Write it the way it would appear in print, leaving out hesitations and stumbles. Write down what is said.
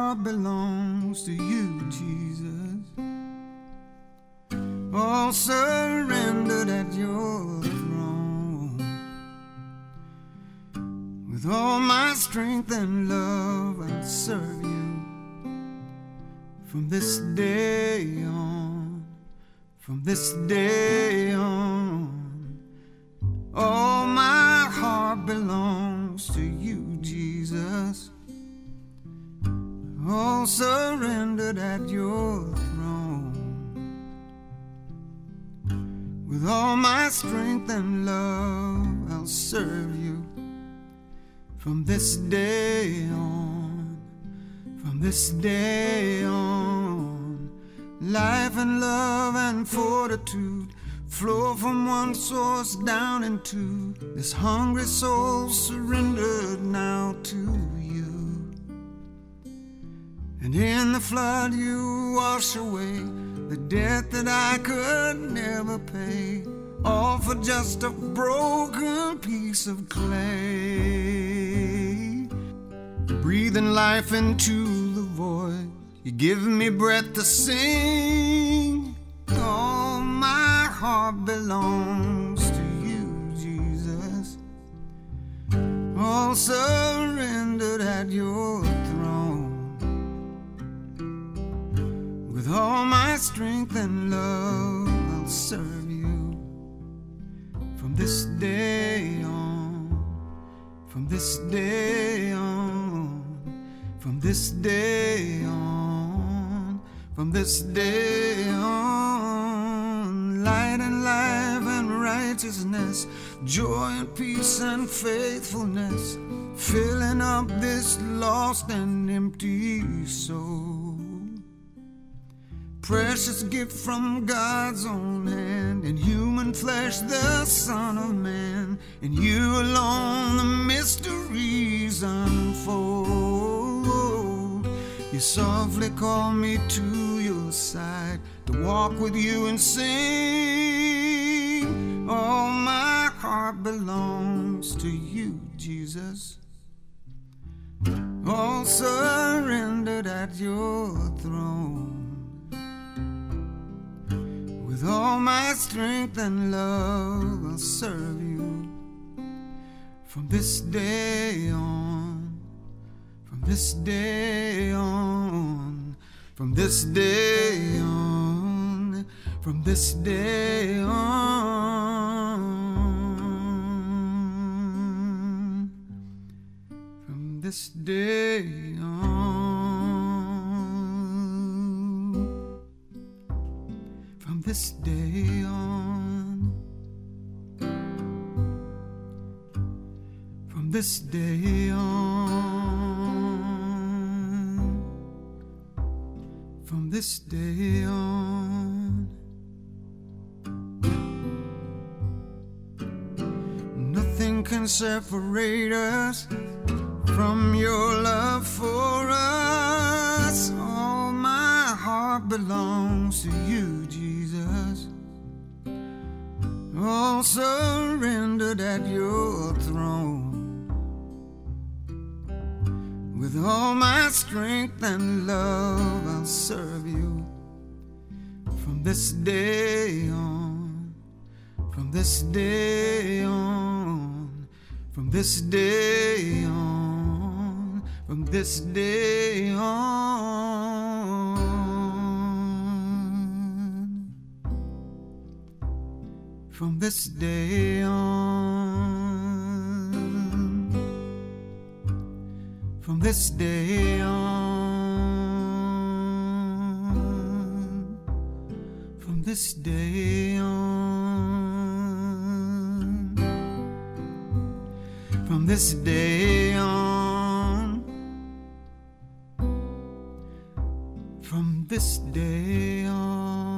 heart belongs to you, Jesus. All surrendered at your throne. With all my strength and love, I'll serve you from this day on. From this day on, all my heart belongs to you, Jesus. All surrendered at your throne. With all my strength and love, I'll serve you from this day on. From this day on, life and love and fortitude flow from one source down into this hungry soul surrendered now to you. And in the flood you wash away the debt that I could never pay, all for just a broken piece of clay. Breathing life into the void, you give me breath to sing. All my heart belongs to you, Jesus. All surrendered at your throne. With all my strength and love, I'll serve you from this day on. From this day on. From this day on. From this day on. Light and life and righteousness, joy and peace and faithfulness, filling up this lost and empty soul. Precious gift from God's own hand, in human flesh the Son of Man, in you alone the mysteries unfold. You softly call me to your side, to walk with you and sing. All my heart belongs to you, Jesus. All surrendered at your throne. With all my strength and love, I'll serve you from this day on. From this day on. From this day on. From this day on. From this day on. From this day on. From this day on. From this day on. Nothing can separate us from your love for us. All my heart belongs to you, Jesus. All surrendered at your throne. With all my strength and love, I'll serve you from this day on. From this day on. From this day on. From this day on. From this day on. From this day on. From this day on. From this day on. From this day on.